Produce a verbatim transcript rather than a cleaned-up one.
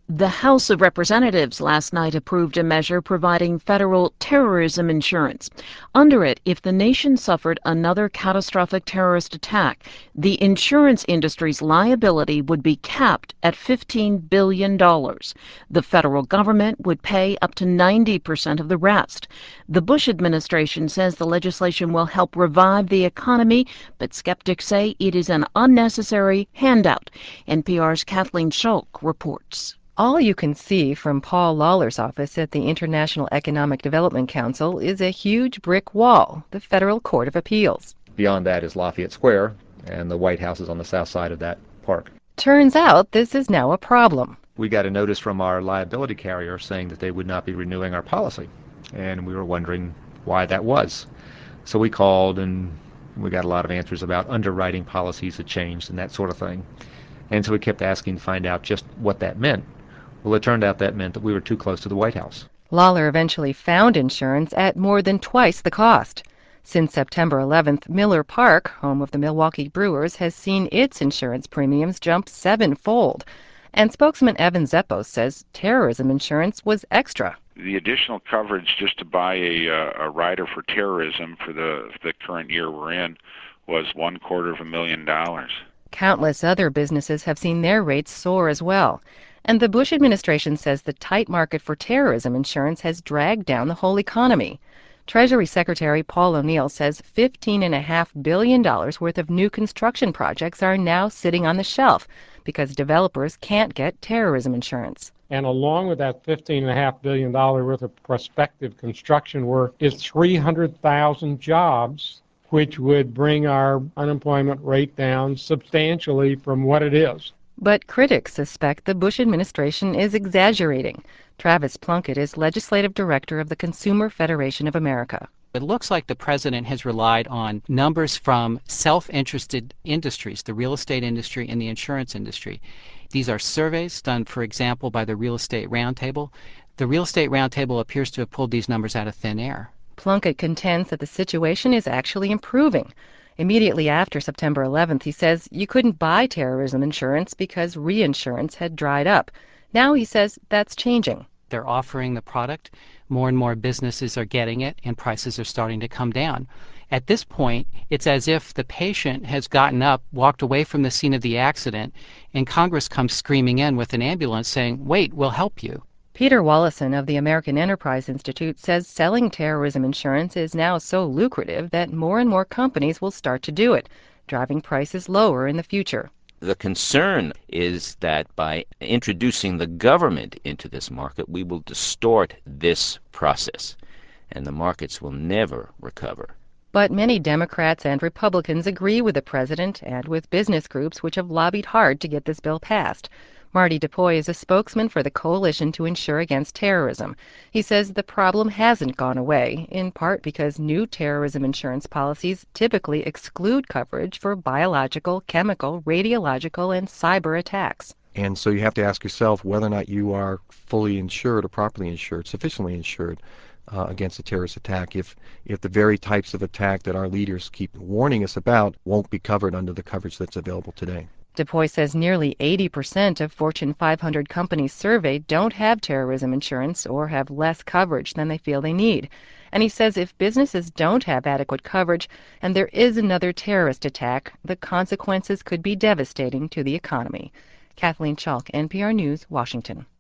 The House of Representatives last night approved a measure providing federal terrorism insurance. Under it, if the nation suffered another catastrophic terrorist attack, the insurance industry's liability would be capped at fifteen billion dollars. The federal government would pay up to ninety percent of the rest. The Bush administration says the legislation will help revive the economy, but skeptics say it is an unnecessary handout. N P R's Kathleen Schulk reports. All you can see from Paul Lawler's office at the International Economic Development Council is a huge brick wall, the Federal Court of Appeals. Beyond that is Lafayette Square, and the White House is on the south side of that park. Turns out this is now a problem. We got a notice from our liability carrier saying that they would not be renewing our policy, and we were wondering why that was. So we called, and we got a lot of answers about underwriting policies had changed and that sort of thing. And so we kept asking to find out just what that meant. Well, it turned out that meant that we were too close to the White House. Lawler eventually found insurance at more than twice the cost. Since September eleventh, Miller Park, home of the Milwaukee Brewers, has seen its insurance premiums jump sevenfold. And spokesman Evan Zeppos says terrorism insurance was extra. The additional coverage just to buy a, uh, a rider for terrorism for the, the current year we're in was one quarter of a million dollars. Countless other businesses have seen their rates soar as well. And the Bush administration says the tight market for terrorism insurance has dragged down the whole economy. Treasury Secretary Paul O'Neill says fifteen point five billion dollars worth of new construction projects are now sitting on the shelf because developers can't get terrorism insurance. And along with that fifteen point five billion dollars worth of prospective construction work is three hundred thousand jobs, which would bring our unemployment rate down substantially from what it is. But critics suspect the Bush administration is exaggerating. Travis Plunkett is legislative director of the Consumer Federation of America. It looks like the president has relied on numbers from self-interested industries, the real estate industry and the insurance industry. These are surveys done, for example, by the Real Estate Roundtable. The Real Estate Roundtable appears to have pulled these numbers out of thin air. Plunkett contends that the situation is actually improving. Immediately after September eleventh, he says you couldn't buy terrorism insurance because reinsurance had dried up. Now he says that's changing. They're offering the product. More and more businesses are getting it, and prices are starting to come down. At this point, it's as if the patient has gotten up, walked away from the scene of the accident, and Congress comes screaming in with an ambulance saying, "Wait, we'll help you." Peter Wallison of the American Enterprise Institute says selling terrorism insurance is now so lucrative that more and more companies will start to do it, driving prices lower in the future. The concern is that by introducing the government into this market, we will distort this process, and the markets will never recover. But many Democrats and Republicans agree with the president and with business groups which have lobbied hard to get this bill passed. Marty DePoy is a spokesman for the Coalition to Insure Against Terrorism. He says the problem hasn't gone away, in part because new terrorism insurance policies typically exclude coverage for biological, chemical, radiological, and cyber attacks. And so you have to ask yourself whether or not you are fully insured or properly insured, sufficiently insured uh, against a terrorist attack if, if the very types of attack that our leaders keep warning us about won't be covered under the coverage that's available today. DePoy says nearly eighty percent of Fortune five hundred companies surveyed don't have terrorism insurance or have less coverage than they feel they need. And he says if businesses don't have adequate coverage and there is another terrorist attack, the consequences could be devastating to the economy. Kathleen Schulk, N P R News, Washington.